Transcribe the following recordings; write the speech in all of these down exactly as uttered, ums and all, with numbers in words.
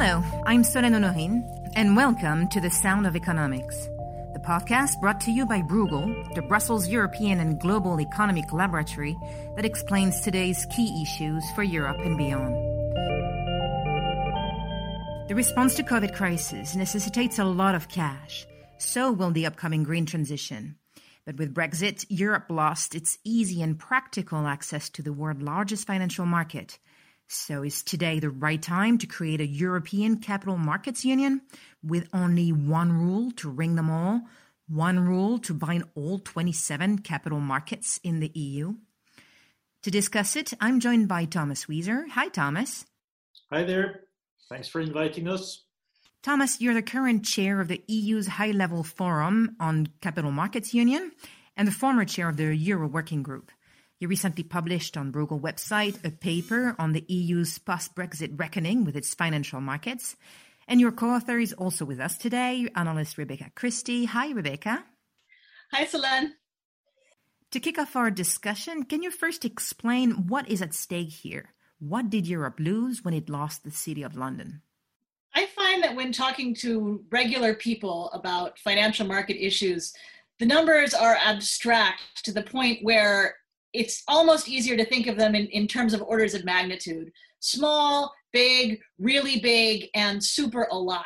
Hello, I'm Solène Honorine, and welcome to The Sound of Economics, the podcast brought to you by Bruegel, the Brussels European and Global Economic Laboratory that explains today's key issues for Europe and beyond. The response to COVID crisis necessitates a lot of cash. So will the upcoming green transition. But with Brexit, Europe lost its easy and practical access to the world's largest financial market. So is today the right time to create a European Capital Markets Union with only one rule to ring them all, one rule to bind all twenty-seven capital markets in the E U? To discuss it, I'm joined by Thomas Wieser. Hi, Thomas. Hi there. Thanks for inviting us. Thomas, you're the current chair of the E U's High-Level Forum on Capital Markets Union and the former chair of the Euro Working Group. You recently published on Bruegel website a paper on the E U's post-Brexit reckoning with its financial markets. And your co-author is also with us today, analyst Rebecca Christie. Hi, Rebecca. Hi, Solène. To kick off our discussion, can you first explain what is at stake here? What did Europe lose when it lost the City of London? I find that when talking to regular people about financial market issues, the numbers are abstract to the point where it's almost easier to think of them in, in terms of orders of magnitude. Small, big, really big, and super a lot.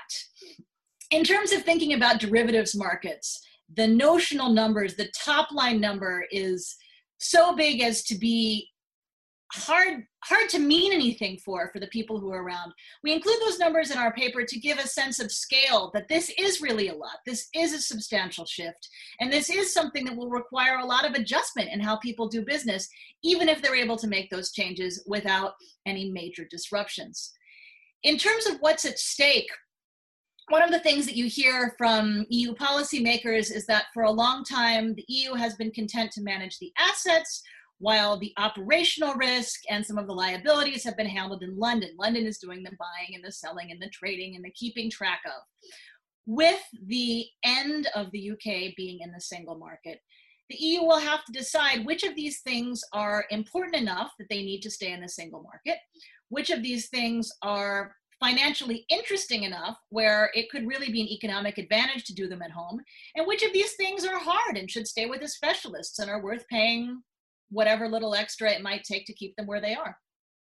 In terms of thinking about derivatives markets, the notional numbers, the top line number is so big as to be hard hard to mean anything for for the people who are around. We include those numbers in our paper to give a sense of scale, that this is really a lot. This is a substantial shift. And this is something that will require a lot of adjustment in how people do business, even if they're able to make those changes without any major disruptions. In terms of what's at stake, one of the things that you hear from E U policymakers is that for a long time, the E U has been content to manage the assets, while the operational risk and some of the liabilities have been handled in London. London is doing the buying and the selling and the trading and the keeping track of. With the end of the U K being in the single market, the E U will have to decide which of these things are important enough that they need to stay in the single market, which of these things are financially interesting enough where it could really be an economic advantage to do them at home, and which of these things are hard and should stay with the specialists and are worth paying whatever little extra it might take to keep them where they are.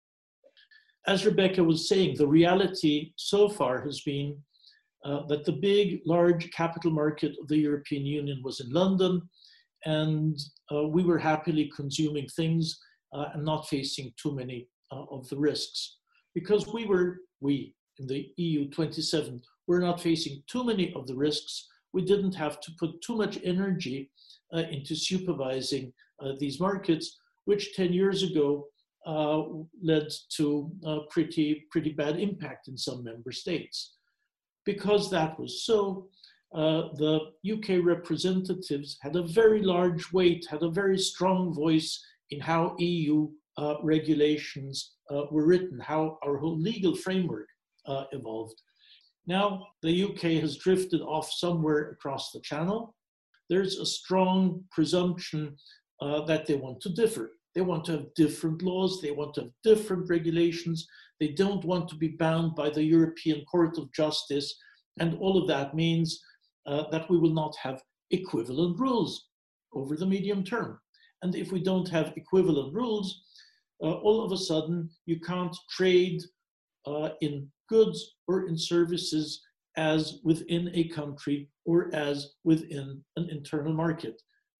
As Rebecca was saying, the reality so far has been uh, that the big, large capital market of the European Union was in London, and uh, we were happily consuming things uh, and not facing too many uh, of the risks. Because we were, we in the E U twenty-seven, were not facing too many of the risks, we didn't have to put too much energy uh, into supervising Uh, these markets, which ten years ago uh, led to a pretty, pretty bad impact in some member states. Because that was so, uh, the U K representatives had a very large weight, had a very strong voice in how E U uh, regulations uh, were written, how our whole legal framework uh, evolved. Now, the U K has drifted off somewhere across the channel. There's a strong presumption Uh, that they want to differ. They want to have different laws. They want to have different regulations. They don't want to be bound by the European Court of Justice. And all of that means uh, that we will not have equivalent rules over the medium term. And if we don't have equivalent rules, uh, all of a sudden you can't trade uh, in goods or in services as within a country or as within an internal market.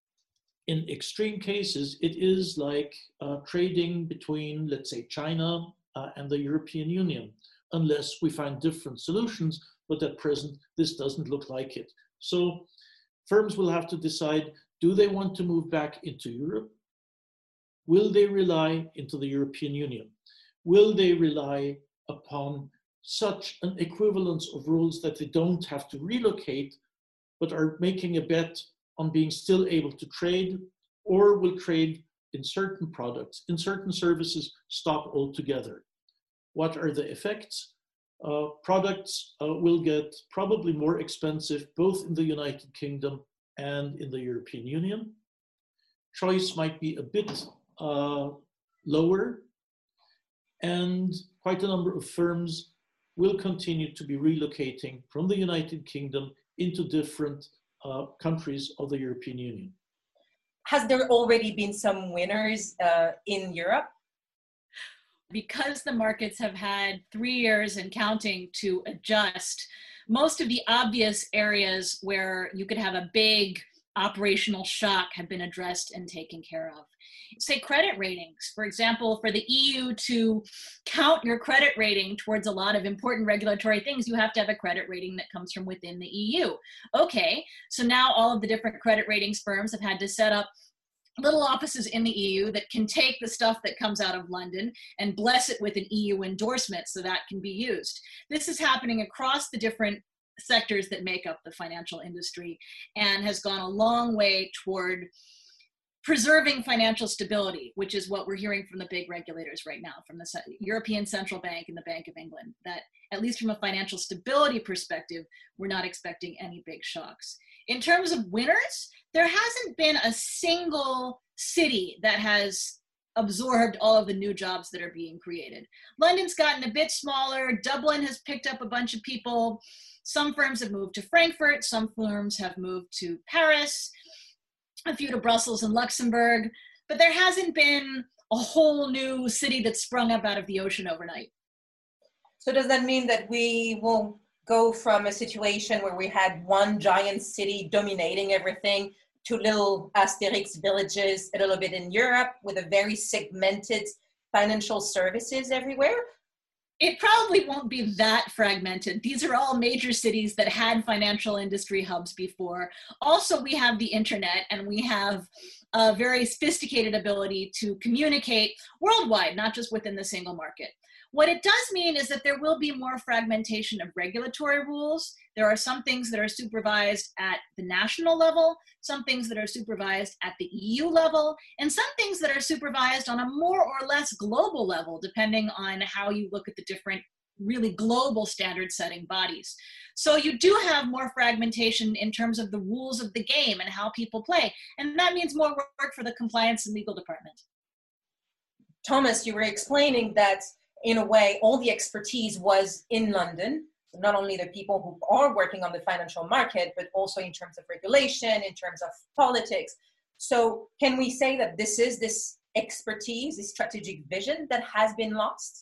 In extreme cases, it is like uh, trading between, let's say, China uh, and the European Union, unless we find different solutions, but at present, this doesn't look like it. So firms will have to decide, do they want to move back into Europe? Will they rely into the European Union? Will they rely upon such an equivalence of rules that they don't have to relocate, but are making a bet on being still able to trade, or will trade in certain products, in certain services, stop altogether? What are the effects? Uh, products uh, will get probably more expensive, both in the United Kingdom and in the European Union. Choice might be a bit uh, lower, and quite a number of firms will continue to be relocating from the United Kingdom into different uh, countries of the European Union. Has there already been some winners uh, in Europe? Because the markets have had three years and counting to adjust, most of the obvious areas where you could have a big operational shock have been addressed and taken care of. Say credit ratings, for example, for the E U to count your credit rating towards a lot of important regulatory things, you have to have a credit rating that comes from within the E U. Okay, so now all of the different credit ratings firms have had to set up little offices in the E U that can take the stuff that comes out of London and bless it with an E U endorsement so that can be used. This is happening across the different sectors that make up the financial industry and has gone a long way toward preserving financial stability, which is what we're hearing from the big regulators right now, from the European Central Bank and the Bank of England, that at least from a financial stability perspective, we're not expecting any big shocks. In terms of winners, there hasn't been a single city that has absorbed all of the new jobs that are being created. London's gotten a bit smaller. Dublin has picked up a bunch of people. Some firms have moved to Frankfurt. Some firms have moved to Paris, a few to Brussels and Luxembourg. But there hasn't been a whole new city that's sprung up out of the ocean overnight. So does that mean that we will go from a situation where we had one giant city dominating everything to little Asterix villages a little bit in Europe with a very segmented financial services everywhere? It probably won't be that fragmented. These are all major cities that had financial industry hubs before. Also, we have the internet and we have a very sophisticated ability to communicate worldwide, not just within the single market. What it does mean is that there will be more fragmentation of regulatory rules. There are some things that are supervised at the national level, some things that are supervised at the E U level, and some things that are supervised on a more or less global level, depending on how you look at the different really global standard setting bodies. So you do have more fragmentation in terms of the rules of the game and how people play. And that means more work for the compliance and legal department. Thomas, you were explaining that in a way, all the expertise was in London. So not only the people who are working on the financial market, but also in terms of regulation, in terms of politics. So can we say that this is this expertise, this strategic vision that has been lost?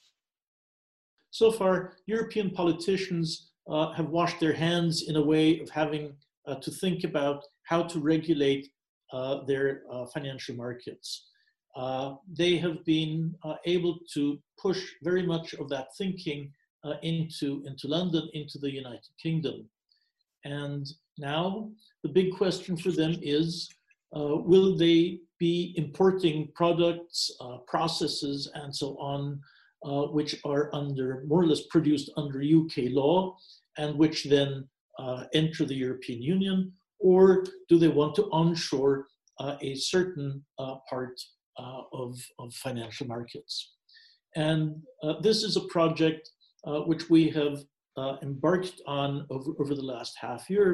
So far, European politicians uh, have washed their hands in a way of having uh, to think about how to regulate uh, their uh, financial markets. Uh, they have been uh, able to push very much of that thinking uh, into, into London, into the United Kingdom. And now the big question for them is, uh, will they be importing products, uh, processes, and so on, uh, which are under, more or less produced under U K law, and which then uh, enter the European Union, or do they want to onshore uh, a certain uh, part Uh, of, of financial markets? And uh, this is a project uh, which we have uh, embarked on over, over the last half year,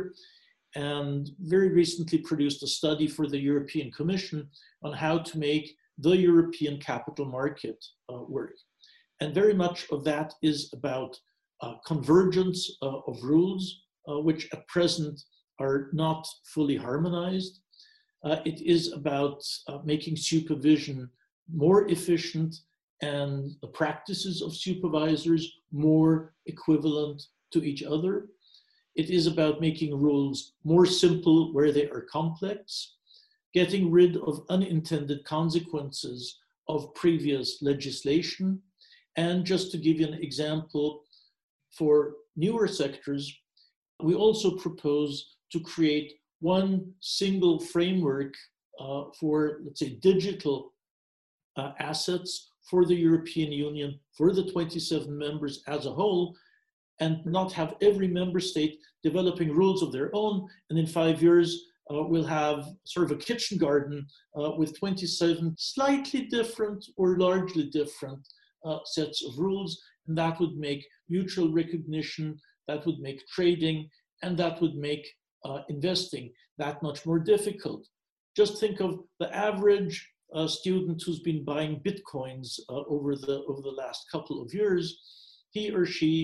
and very recently produced a study for the European Commission on how to make the European capital market uh, work. And very much of that is about uh, convergence uh, of rules, uh, which at present are not fully harmonized. Uh, it is about uh, making supervision more efficient and the practices of supervisors more equivalent to each other. It is about making rules more simple where they are complex, getting rid of unintended consequences of previous legislation. And just to give you an example, for newer sectors, we also propose to create one single framework uh, for, let's say, digital uh, assets for the European Union, for the twenty-seven members as a whole, and not have every member state developing rules of their own. And in five years, uh, we'll have sort of a kitchen garden uh, with twenty-seven slightly different or largely different uh, sets of rules. And that would make mutual recognition, that would make trading, and that would make Uh, investing that much more difficult. Just think of the average uh, student who's been buying bitcoins uh, over the over the last couple of years. He or she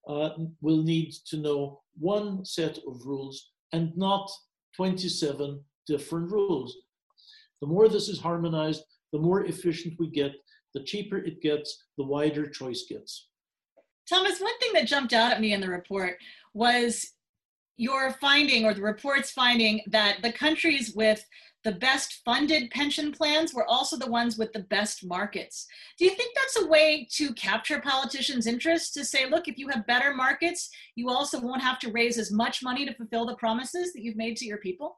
uh, will need to know one set of rules and not twenty-seven different rules. The more this is harmonized, the more efficient we get, the cheaper it gets, the wider choice gets. Thomas, one thing that jumped out at me in the report was your finding, or the report's finding, that the countries with the best funded pension plans were also the ones with the best markets. Do you think that's a way to capture politicians' interest, to say, look, if you have better markets, you also won't have to raise as much money to fulfill the promises that you've made to your people?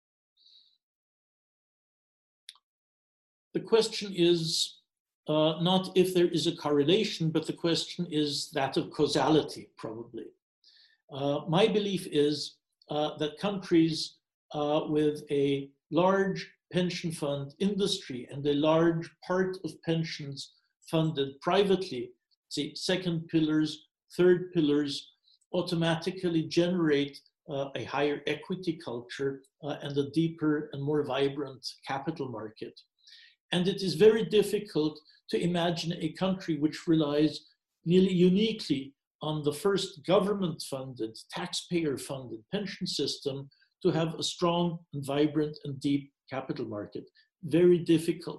The question is uh, not if there is a correlation, but the question is that of causality, probably. Uh, my belief is uh, that countries uh, with a large pension fund industry and a large part of pensions funded privately, say second pillars, third pillars, automatically generate uh, a higher equity culture uh, and a deeper and more vibrant capital market. And it is very difficult to imagine a country which relies nearly uniquely on the first government-funded, taxpayer-funded pension system to have a strong and vibrant and deep capital market. Very difficult.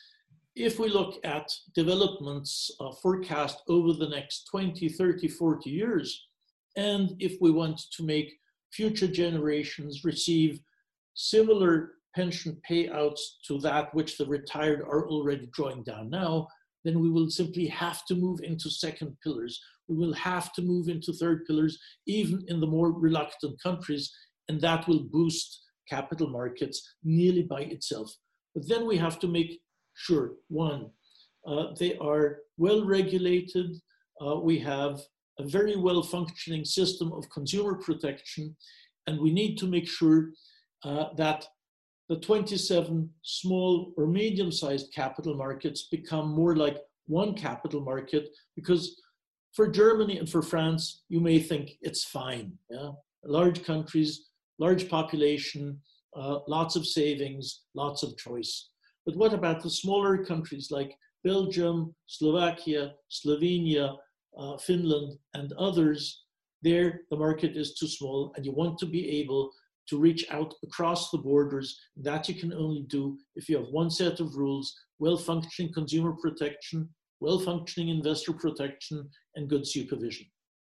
If we look at developments uh, forecast over the next twenty, thirty, forty years, and if we want to make future generations receive similar pension payouts to that which the retired are already drawing down now, then we will simply have to move into second pillars. We will have to move into third pillars, even in the more reluctant countries, and that will boost capital markets nearly by itself. But then we have to make sure, one, uh, they are well regulated. Uh, we have a very well functioning system of consumer protection, and we need to make sure uh, that the twenty-seven small or medium-sized capital markets become more like one capital market, because for Germany and for France, you may think it's fine. Yeah? Large countries, large population, uh, lots of savings, lots of choice. But what about the smaller countries like Belgium, Slovakia, Slovenia, uh, Finland, and others? There, the market is too small, and you want to be able to reach out across the borders. That you can only do if you have one set of rules, well-functioning consumer protection, well-functioning investor protection, and good supervision.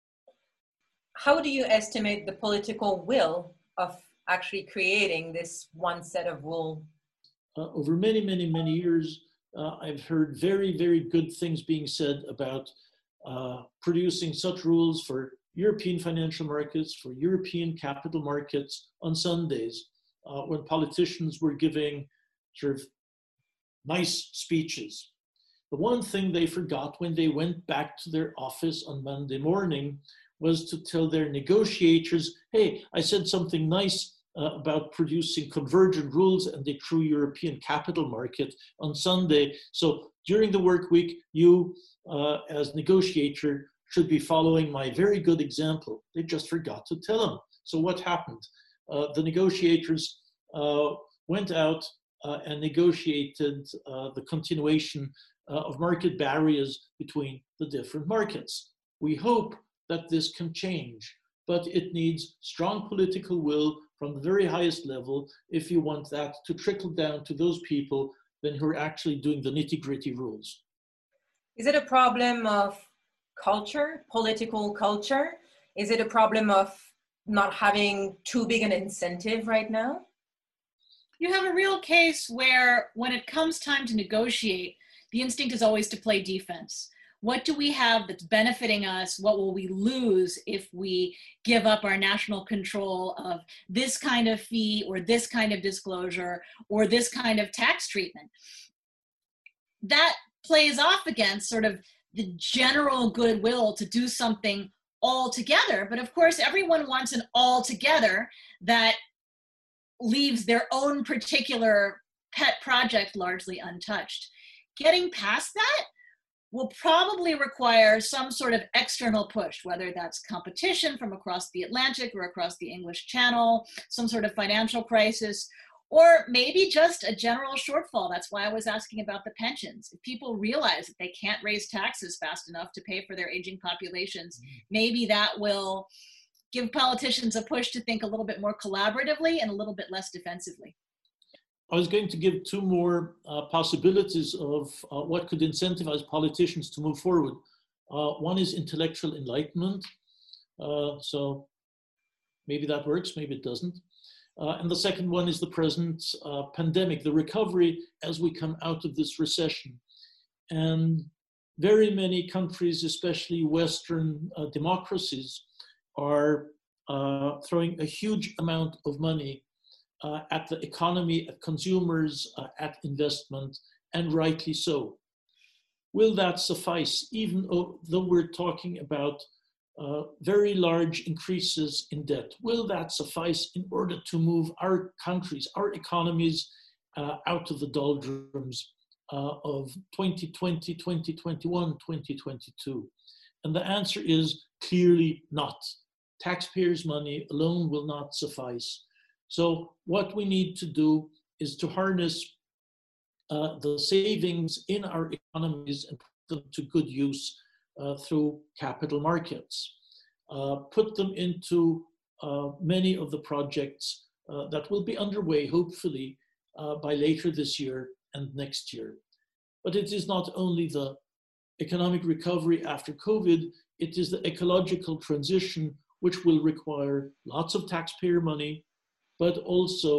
How do you estimate the political will of actually creating this one set of rules? Uh, over many, many, many years, uh, I've heard very, very good things being said about uh, producing such rules for European financial markets, for European capital markets on Sundays, uh, when politicians were giving sort of nice speeches. The one thing they forgot when they went back to their office on Monday morning was to tell their negotiators, hey, I said something nice uh, about producing convergent rules and a true European capital market on Sunday. So during the work week, you uh, as negotiator should be following my very good example. They just forgot to tell them. So what happened? Uh, the negotiators uh, went out uh, and negotiated uh, the continuation uh, of market barriers between the different markets. We hope that this can change, but it needs strong political will from the very highest level if you want that to trickle down to those people then who are actually doing the nitty-gritty rules. Is it a problem of culture, political culture? Is it a problem of not having too big an incentive right now? You have a real case where when it comes time to negotiate, the instinct is always to play defense. What do we have that's benefiting us? What will we lose if we give up our national control of this kind of fee or this kind of disclosure or this kind of tax treatment? That plays off against sort of the general goodwill to do something all together. But of course, everyone wants an all together that leaves their own particular pet project largely untouched. Getting past that will probably require some sort of external push, whether that's competition from across the Atlantic or across the English Channel, some sort of financial crisis, Or maybe just a general shortfall. That's why I was asking about the pensions. If people realize that they can't raise taxes fast enough to pay for their aging populations, maybe that will give politicians a push to think a little bit more collaboratively and a little bit less defensively. I was going to give two more uh, possibilities of uh, what could incentivize politicians to move forward. Uh, one is intellectual enlightenment. Uh, so maybe that works, maybe it doesn't. Uh, and the second one is the present uh, pandemic, the recovery as we come out of this recession. And very many countries, especially Western uh, democracies, are uh, throwing a huge amount of money uh, at the economy, at consumers, uh, at investment, and rightly so. Will that suffice, even though we're talking about Uh, very large increases in debt? Will that suffice in order to move our countries, our economies uh, out of the doldrums uh, of twenty twenty, twenty twenty-one, twenty twenty-two? And the answer is clearly not. Taxpayers' money alone will not suffice. So what we need to do is to harness uh, the savings in our economies and put them to good use Uh, through capital markets, uh, put them into uh, many of the projects uh, that will be underway, hopefully, uh, by later this year and next year. But it is not only the economic recovery after COVID, it is the ecological transition, which will require lots of taxpayer money, but also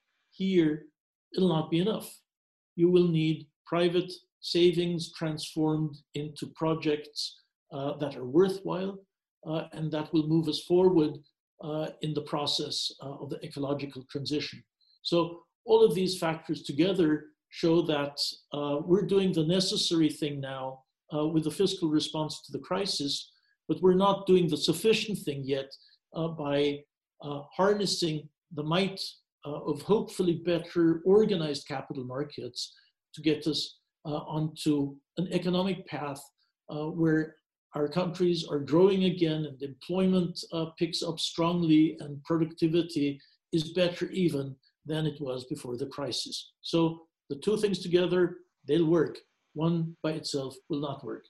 here, it'll not be enough. You will need private savings transformed into projects uh, that are worthwhile uh, and that will move us forward uh, in the process uh, of the ecological transition. So all of these factors together show that uh, we're doing the necessary thing now uh, with the fiscal response to the crisis, but we're not doing the sufficient thing yet uh, by uh, harnessing the might uh, of hopefully better organized capital markets to get us Uh, onto an economic path uh, where our countries are growing again and employment uh, picks up strongly and productivity is better even than it was before the crisis. So the two things together, they'll work. One by itself will not work.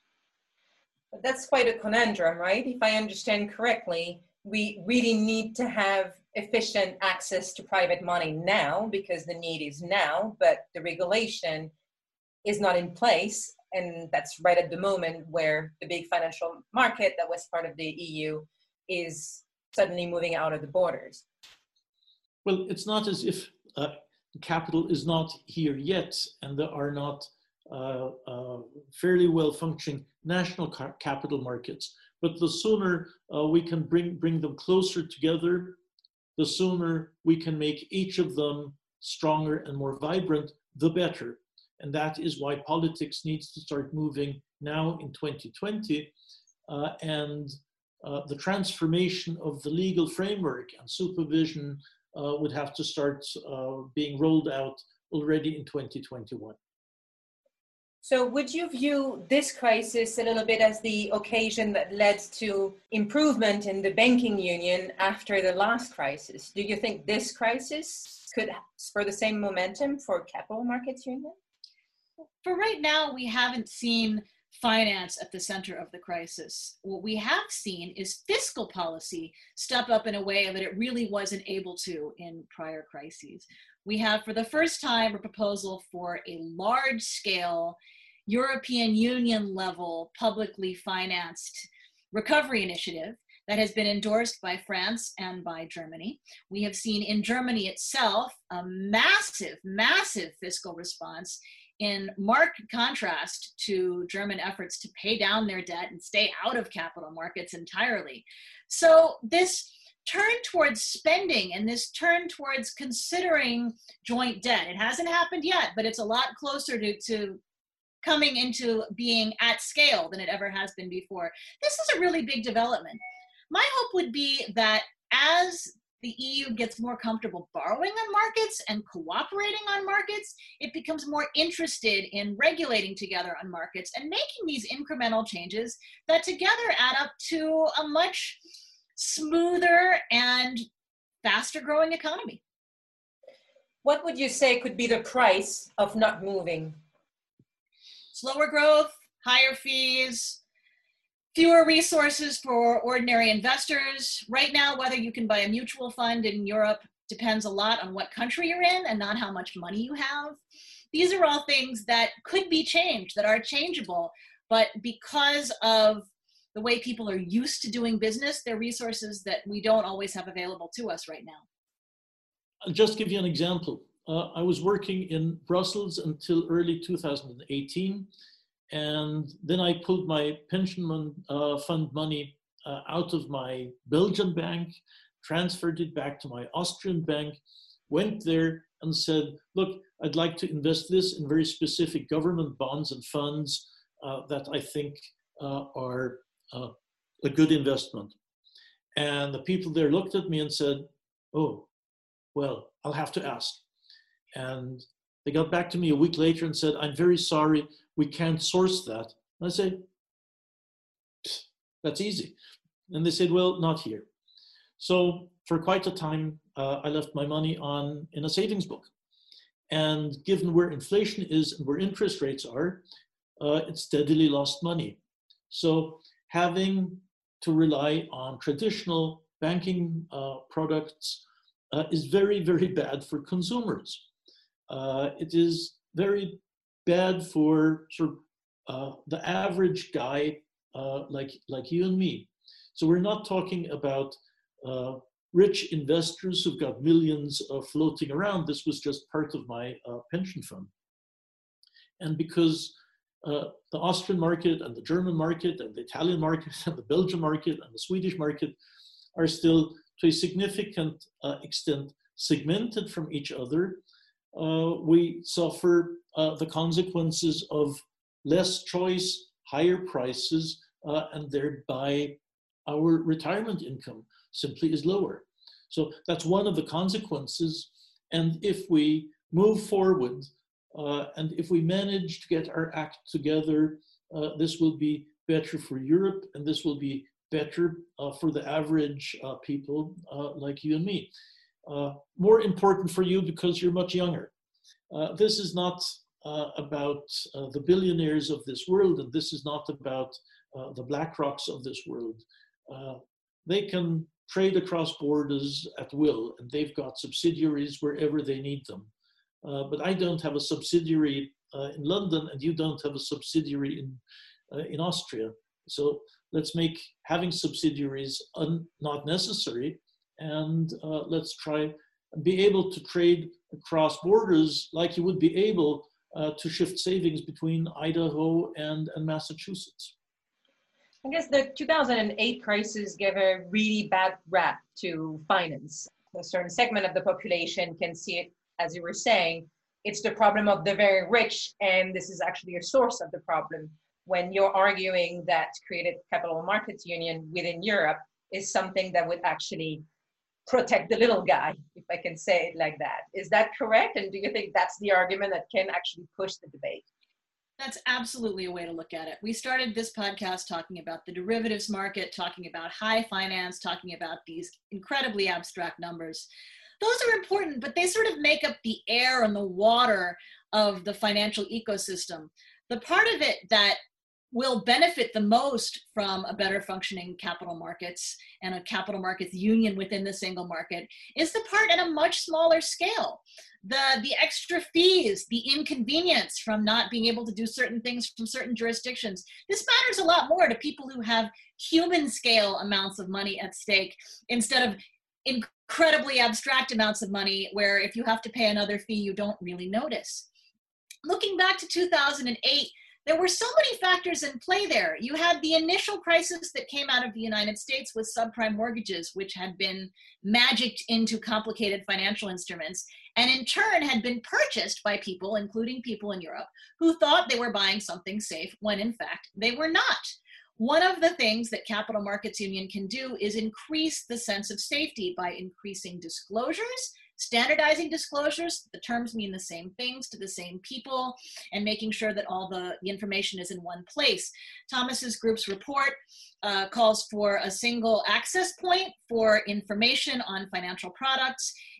But that's quite a conundrum, right? If I understand correctly, we really need to have efficient access to private money now because the need is now, but the regulation is not in place, and that's right at the moment where the big financial market that was part of the E U is suddenly moving out of the borders. Well, it's not as if uh, capital is not here yet, and there are not uh, uh, fairly well-functioning national ca- capital markets. But the sooner uh, we can bring, bring them closer together, the sooner we can make each of them stronger and more vibrant, the better. And that is why politics needs to start moving now in twenty twenty. Uh, and uh, the transformation of the legal framework and supervision uh, would have to start uh, being rolled out already in twenty twenty-one. So would you view this crisis a little bit as the occasion that led to improvement in the banking union after the last crisis? Do you think this crisis could spur the same momentum for capital markets union? For right now, we haven't seen finance at the center of the crisis. What we have seen is fiscal policy step up in a way that it really wasn't able to in prior crises. We have, for the first time, a proposal for a large-scale European Union level publicly financed recovery initiative that has been endorsed by France and by Germany. We have seen in Germany itself a massive, massive fiscal response in marked contrast to German efforts to pay down their debt and stay out of capital markets entirely. So this turn towards spending and this turn towards considering joint debt, it hasn't happened yet, but it's a lot closer to, to coming into being at scale than it ever has been before. This is a really big development. My hope would be that as the E U gets more comfortable borrowing on markets and cooperating on markets, it becomes more interested in regulating together on markets and making these incremental changes that together add up to a much smoother and faster growing economy. What would you say could be the price of not moving? Slower growth, higher fees, fewer resources for ordinary investors. Right now, whether you can buy a mutual fund in Europe depends a lot on what country you're in and not how much money you have. These are all things that could be changed, that are changeable, but because of the way people are used to doing business, they're resources that we don't always have available to us right now. I'll just give you an example. Uh, I was working in Brussels until early two thousand eighteen, and then I pulled my pension mon- uh, fund money uh, out of my Belgian bank, transferred it back to my Austrian bank, went there and said, look, I'd like to invest this in very specific government bonds and funds uh, that I think uh, are uh, a good investment. And the people there looked at me and said, oh, well, I'll have to ask. And they got back to me a week later and said, I'm very sorry, we can't source that. And I said, that's easy. And they said, well, not here. So for quite a time, uh, I left my money on in a savings book. And given where inflation is and where interest rates are, uh, it steadily lost money. So having to rely on traditional banking uh, products uh, is very, very bad for consumers. Uh, it is very bad for sort of uh, the average guy uh, like, like you and me. So we're not talking about uh, rich investors who've got millions uh, floating around. This was just part of my uh, pension fund. And because uh, the Austrian market and the German market and the Italian market and the Belgian market and the Swedish market are still to a significant uh, extent segmented from each other, uh, we suffer uh, the consequences of less choice, higher prices, uh, and thereby our retirement income simply is lower. So that's one of the consequences. And if we move forward, uh, and if we manage to get our act together, uh, this will be better for Europe, and this will be better uh, for the average uh, people uh, like you and me. Uh, more important for you because you're much younger. Uh, this is not uh, about uh, the billionaires of this world, and this is not about uh, the BlackRocks of this world. Uh, they can trade across borders at will, and they've got subsidiaries wherever they need them. Uh, but I don't have a subsidiary uh, in London, and you don't have a subsidiary in, uh, in Austria. So let's make having subsidiaries un- not necessary, and uh, let's try and be able to trade across borders like you would be able uh, to shift savings between Idaho and, and Massachusetts. I guess the two thousand eight crisis gave a really bad rap to finance. A certain segment of the population can see it, as you were saying, it's the problem of the very rich, and this is actually a source of the problem. When you're arguing that created capital markets union within Europe is something that would actually protect the little guy, if I can say it like that. Is that correct? And do you think that's the argument that can actually push the debate? That's absolutely a way to look at it. We started this podcast talking about the derivatives market, talking about high finance, talking about these incredibly abstract numbers. Those are important, but they sort of make up the air and the water of the financial ecosystem. The part of it that will benefit the most from a better functioning capital markets and a capital markets union within the single market is the part at a much smaller scale. The, the extra fees, the inconvenience from not being able to do certain things from certain jurisdictions. This matters a lot more to people who have human scale amounts of money at stake instead of incredibly abstract amounts of money where if you have to pay another fee, you don't really notice. Looking back to two thousand eight, there were so many factors in play there. You had the initial crisis that came out of the United States with subprime mortgages, which had been magicked into complicated financial instruments, and in turn had been purchased by people, including people in Europe, who thought they were buying something safe when in fact they were not. One of the things that Capital Markets Union can do is increase the sense of safety by increasing disclosures, standardizing disclosures. The terms mean the same things to the same people, and making sure that all the, the information is in one place. Thomas's group's report uh, calls for a single access point for information on financial products.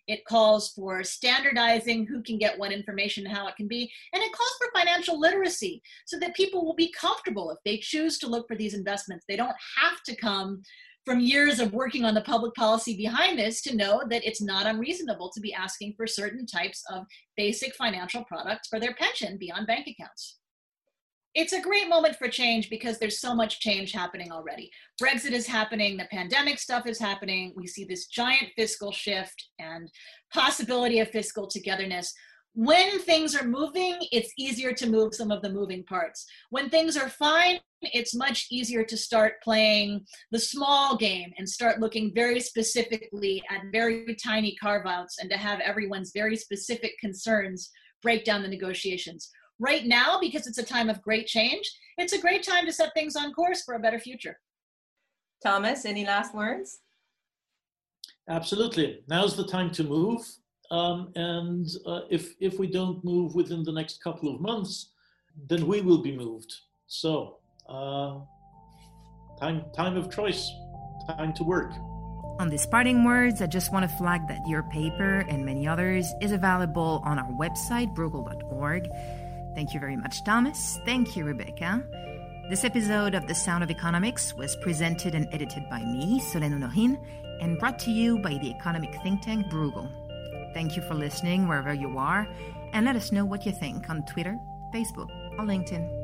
It calls for standardizing who can get what information and how it can be. And it calls for financial literacy so that people will be comfortable if they choose to look for these investments. They don't have to come from years of working on the public policy behind this to know that it's not unreasonable to be asking for certain types of basic financial products for their pension beyond bank accounts. It's a great moment for change because there's so much change happening already. Brexit is happening, the pandemic stuff is happening. We see this giant fiscal shift and possibility of fiscal togetherness. When things are moving, it's easier to move some of the moving parts. When things are fine, it's much easier to start playing the small game and start looking very specifically at very tiny carve-outs and to have everyone's very specific concerns break down the negotiations. Right now, because it's a time of great change, it's a great time to set things on course for a better future. Thomas, any last words? Absolutely. Now's the time to move. Um, and uh, if, if we don't move within the next couple of months, then we will be moved. So uh, time, time of choice, time to work. On these parting words, I just want to flag that your paper and many others is available on our website, bruegel dot org. Thank you very much, Thomas. Thank you, Rebecca. This episode of The Sound of Economics was presented and edited by me, Solène Honorine, and brought to you by the economic think tank Bruegel. Thank you for listening wherever you are, and let us know what you think on Twitter, Facebook, or LinkedIn.